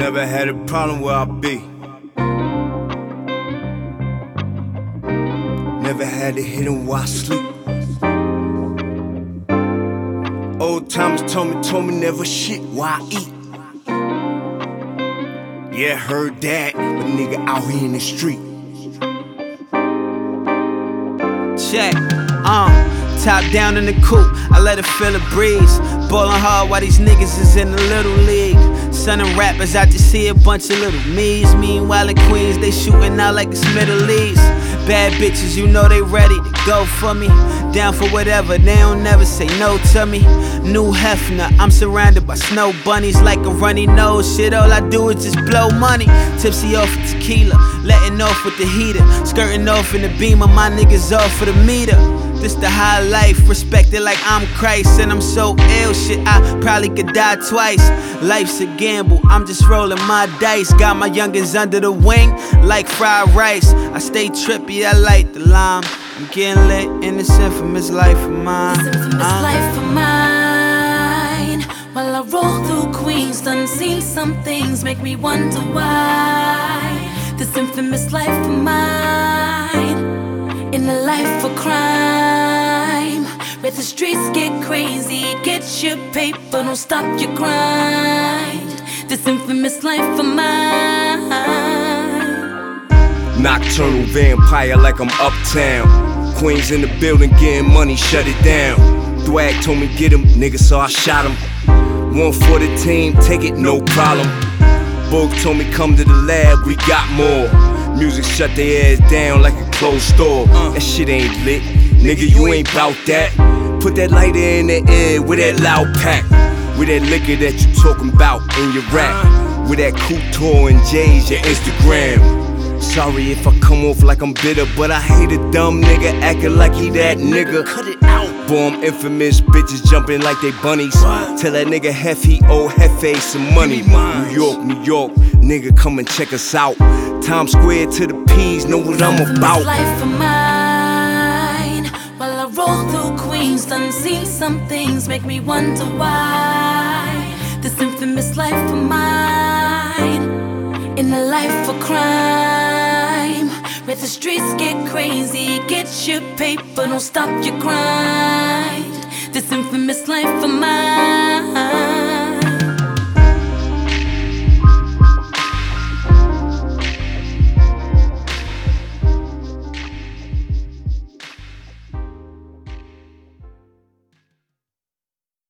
Never had a problem where I be. Never had to hit him while I sleep. Old timers told me never shit while I eat. Yeah, heard that, but nigga out here in the street. Check, top down in the coupe, I let it feel a breeze. Ballin' hard while these niggas is in the little league. Sunnin' rappers out to see a bunch of little me's. Meanwhile in Queens, they shootin' out like it's Middle East. Bad bitches, you know they ready to go for me. Down for whatever, they don't never say no to me. New Hefner, I'm surrounded by snow bunnies like a runny nose. Shit, all I do is just blow money. Tipsy off of tequila, letting off with the heater. Skirting off in the Beamer, my niggas off for the meter. This the high life, respected like I'm Christ. And I'm so ill, shit, I probably could die twice. Life's a gamble, I'm just rolling my dice. Got my youngins under the wing, like fried rice. I stay trippy, I light the lime. I'm getting lit in this infamous life of mine. This infamous life of mine. While I roll through Queens, done seen some things make me wonder why. This infamous life of mine, in a life for crime, where the streets get crazy, get your paper, don't stop your grind. This infamous life of mine. Nocturnal vampire like I'm uptown. Queens in the building getting money, shut it down. Dwag told me get him, nigga, so I shot him. One for the team, take it, no problem. Boog told me come to the lab, we got more. Music shut their ass down like a closed store. That shit ain't lit, nigga, you ain't bout that. Put that lighter in the air with that loud pack. With that liquor that you talking about in your rap. With that couture and J's, your Instagram. Sorry if I come off like I'm bitter, but I hate a dumb nigga acting like he that nigga. Cut it out. Boy, I'm infamous, bitches jumping like they bunnies. What? Tell that nigga Hef he owe Hefe some money. New York, nigga, come and check us out. Times Square to the P's, know what I'm about. This life of mine, while I roll through Queens, done seen some things make me wonder why. This infamous life of mine, in a life for crime, where the streets get crazy, get your paper, don't stop your grind. This infamous life of mine.